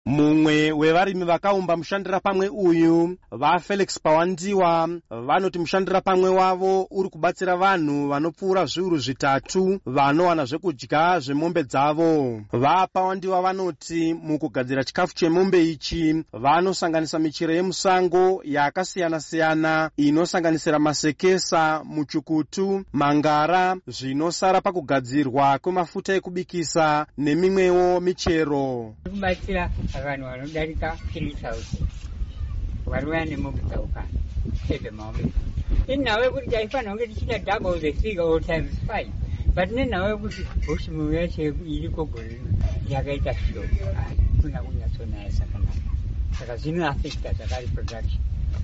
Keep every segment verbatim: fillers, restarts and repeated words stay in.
Mumwe wevarimi vakaumba mushandira pamwe uyu, vaFelix Pawandiwa, vanoti mushandira pamwe wavo uri kubatsira vanhu vanopfuura zviuru zvitatu vanowana zvekudya zvemombe dzavo. VaPawandiwa vanoti mukugadzira chikafu chemombe ichi vanosanganisa michero yemusango yakasiyana-siyana inosanganisira masekesa, muchukutu, mangara, zvinosara pakugadzirwa kwemafuta ekubikisa nemimwewo michero. Abantu vanodarika three thousand varuya nemombe dzauka seve mombe inawe kuti taifanira kunge tichita double the figure or times five, but nenawe kuti Bushmill yacho iriko gore yakaita shoko kuna kunyatsonaya sakanaka saka zvinoafecta zvakari production.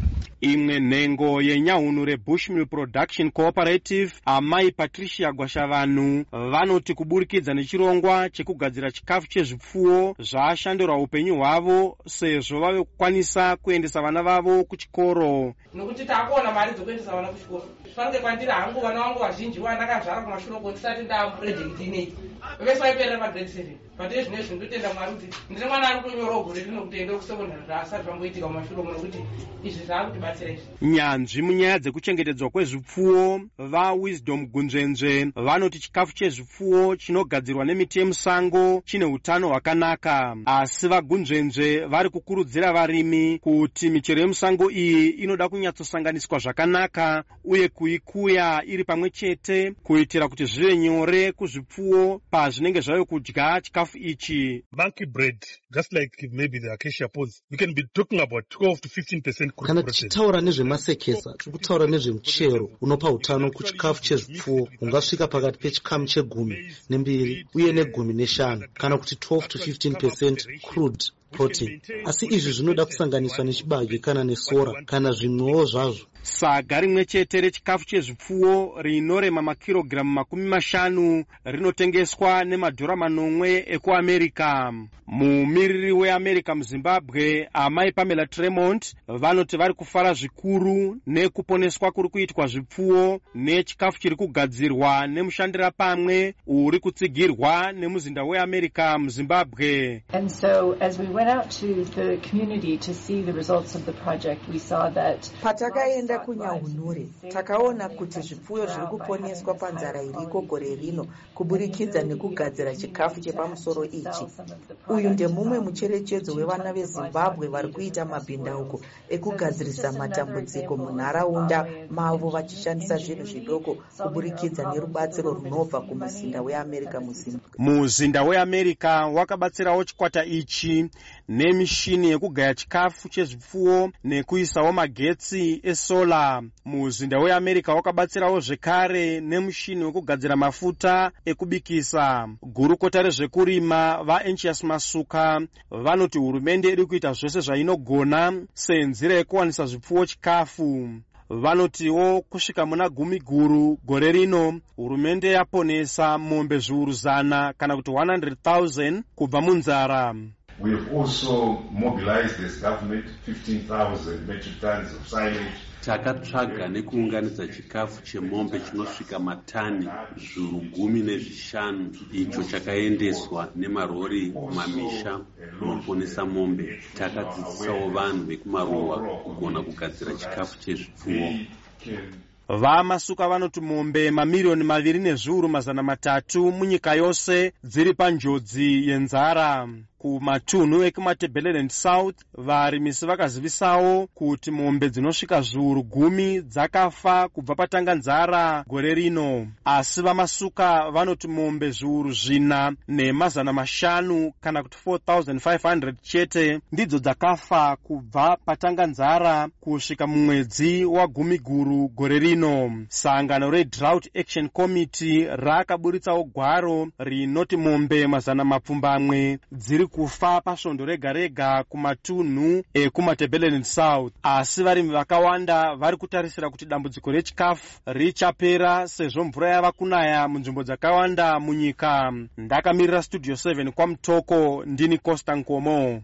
Imwe nhengo yenyaunu reBushmill Production Cooperative, amai Patricia Gwashavanhu, vanoti kuburikidza nechirongwa chekugadzira chikafu chezvipfuwo zvashandura upenyu hwavo sezvo vave kukwanisa kuendesa vana vavo kuchikoro. Nokuti takuona mari dzekuendesa vana kuchikoro. Zvifanike kwandiri hangu vana vangu vazhinji vandakazvara kumashure kwo ndisati ndaproject ineyi. Vese vaipera pagrade seven. Pate zvinezvi ndotenda Mwari kuti ndine mwana ari kunyora gore rino kuti ende kusekondari asati zvamboitika kumashure kwo nokuti izvi zvakutibatsira izvi. Nyanzvi munyaya dzekuchengetedzwa kwezvipfuwo, vaWisdom Gunzvenze vanoti chikafu chezvipfuwo chinogadzirwa nemiti yemusango chine utano hwakanaka, asi vaGunzvenze vari kukurudzira varimi kuti michero yemusango iyi inoda kunyatsosanganiswa zvakanaka uye kuikuya iri pamwe chete kuitira kuti zvive nyore kuzvipfuwo pazvinenge zvave kudya chikafu ichi. Monkey bread, just like maybe the acacia pods, we can be talking about twelve to fifteen percent kana tichitaura nezvemasekesa tikutaura nezvemuchero unopa utano kuchikafu chezvipfuwo ungasvika pakati pechikamu chegumi nembiri uye negumi neshanu kana kuti twelve to fifteen percent crude protein, asi izvi zvinoda kusanganiswa nechibage kana nesora kana zvimwewo zvazvo. Saga rimwe chete rechikafu chezvipfuwo rinorema makirogiramu makumi mashanu rinotengeswa nemadhora manomwe ekuAmerika. Mumiriri weAmerika muZimbabwe, amai Pamela Tremont, vanoti vari kufara zvikuru nekuponeswa kuri kuitwa zvipfuwo nechikafu chiri kugadzirwa nemushandira pamwe uri kutsigirwa nemuzinda weAmerika muZimbabwe. And so as we went out to the community to see the results of the project, we saw that patakaenda kunyahunure takaona kuti zvipfuyo zviri kuponeswa panzara iriko gore rino kuburikidza nekugadzira chikafu chepamusoro ichi. Uyu ndemumwe mucherechedzo wevana veZimbabwe vari kuita mabhindauko ekugadzirisa matambudziko munharaunda mavo vachishandisa zvinhu zvidoko kuburikidza nerubatsiro runobva kumuzinda weAmerika muZimbabwe. Muzinda weAmerika wakabatsirawo chikwata ichi nemishini yekugaya chikafu chezvipfuwo nekuisawo magetsi esola. Muzinda weAmerika wakabatsirawo zvekare nemushini wekugadzira mafuta ekubikisa. Gurukota rezvekurima vaEnchias Masuka vanoti hurumende iri kuita zvose zvainogona senzira yekuwanisa zvipfuwo chikafu. Vanotiwo kusvika muna gumi guru gore rino hurumende yaponesa mombe zviuru zana kana kuti one hundred thousand kubva munzara. We have also mobilized as government fifteen thousand metric tons of silage. Takatsvaga nekuunganidza chikafu chemombe chinosvika matani zviuru gumi nezvishanu, icho chakaendeswa nemarori kumamisha kunoponesa mombe. Takadzidzisawo vanhu vekumaruwa kugona kugadzira chikafu chezvipfuwo. VaMasuka vanoti mombe mamiliyoni maviri nezviuru mazana matatu munyika yose dziri panjodzi yenzara. Kumatunhu ekumatabeleland South, varimisi vakazivisawo kuti mombe dzinosvika zviuru gumi dzakafa kubva patanga nzara gore rino, asi vaMasuka vanoti mombe zviuru zvina nemazana mashanu kana kuti four thousand five hundred chete ndidzo dzakafa kubva patanga nzara kusvika mumwedzi wagumi guru gore rino. Sangano reDrought Action Committee rakaburitsawo gwaro rinoti mombe mazana mapfumbamwe dziri kufa pasvondo rega rega kumatunhu ekumatabeleland South, asi varimi vakawanda vari kutarisira kuti dambudziko rechikafu richapera sezvo mvura yava kunaya munzvimbo dzakawanda munyika. Ndakamirira Studio seven kwaMutoko, ndini Costa Nkomo.